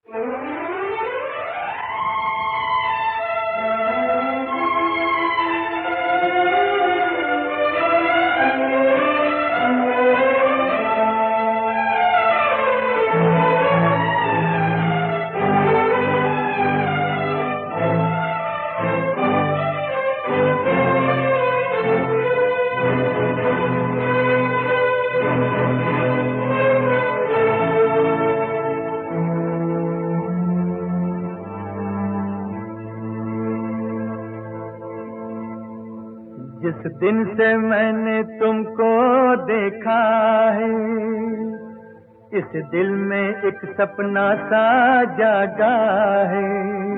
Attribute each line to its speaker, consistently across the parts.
Speaker 1: जिस दिन से मैंने तुमको देखा है, इस दिल में एक सपना सा जागा है।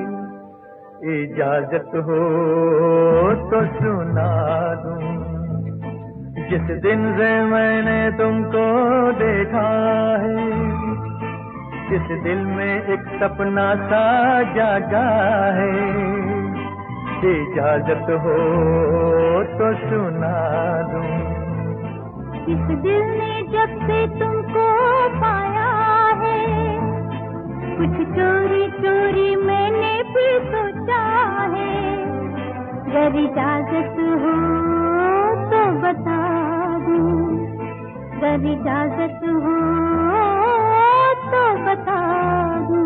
Speaker 1: इजाजत हो तो सुना दूं। जिस दिन से मैंने तुमको देखा है, इस दिल में एक सपना सा जागा है। इजाजत हो तो सुना दूं।
Speaker 2: इस दिल ने जब से तुमको पाया है, कुछ चोरी चोरी मैंने भी सोचा है। अगर इजाजत हो तो बता दूं, अगर इजाजत हो तो बता दूं।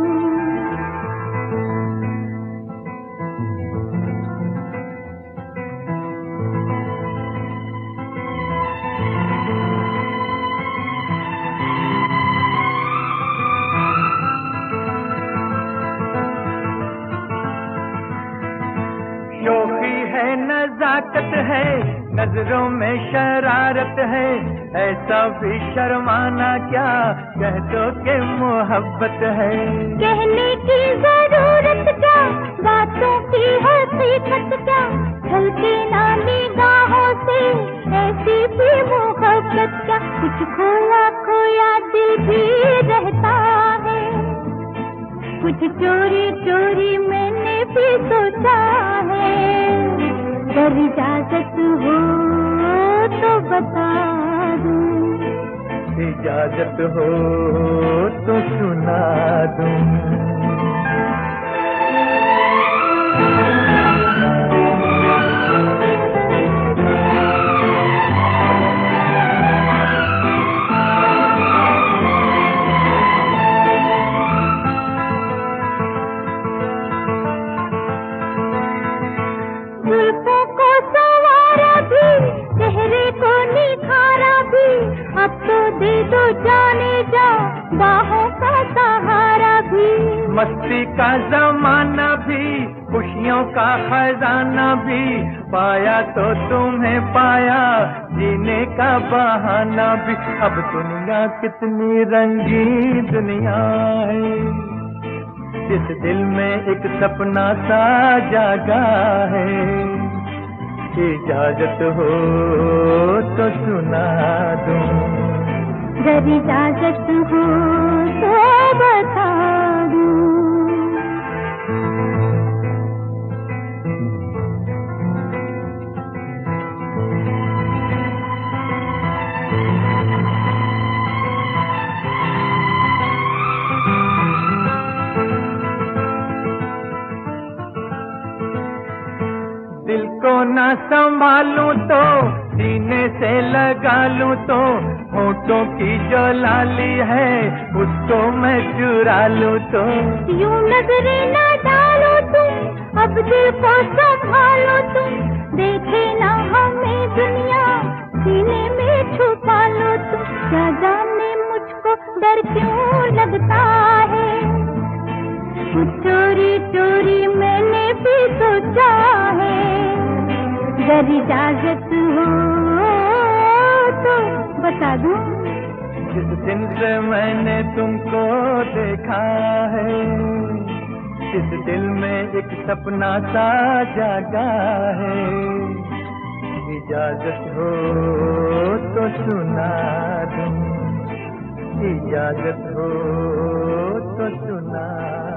Speaker 1: शोखी है, नजाकत है, नजरों में शरारत है। ऐसा भी शर्माना क्या, कह दो के मोहब्बत है।
Speaker 2: कहने की जरूरत क्या, बातों की हकीकत क्या। ढलती ना निगाहों से ऐसी भी मोहब्बत क्या। कुछ खोया खोया दिल भी रहता है, कुछ चोरी चोरी मैंने भी सोचा है। अगर इजाजत हो तो बता दूं,
Speaker 1: इजाजत हो तो सुना दूं।
Speaker 2: जुल्फों को संवारा भी, चेहरे को निखारा भी। अब तो दे दो जाने जा, बाहों का सहारा भी।
Speaker 1: मस्ती का जमाना भी, खुशियों का खजाना भी। पाया तो तुम्हें पाया, जीने का बहाना भी। अब दुनिया कितनी रंगी दुनिया है, इस दिल में एक सपना सा जागा है। इजाजत हो तो सुना दूं,
Speaker 2: अगर इजाजत हो तो बता दूं।
Speaker 1: दिल को ना संभालूं तो सीने से लगा लूं तो। होठों की जो लाली है उसको मैं चुरा लूं तो।
Speaker 2: यूं नजरें ना डालो तुम, अब दिल को संभालो तुम। देखे ना हमें दुनिया, सीने में छुपा लो तुम। क्या जाने मुझको डर क्यों लगता है, कुछ चोरी चोरी मैंने भी सोचा है। अगर इजाजत हो तो बता दूं,
Speaker 1: जिस दिन से मैंने तुमको देखा है, इस दिल में एक सपना सा जागा है। इजाजत हो तो सुना दूं, इजाजत हो तो सुना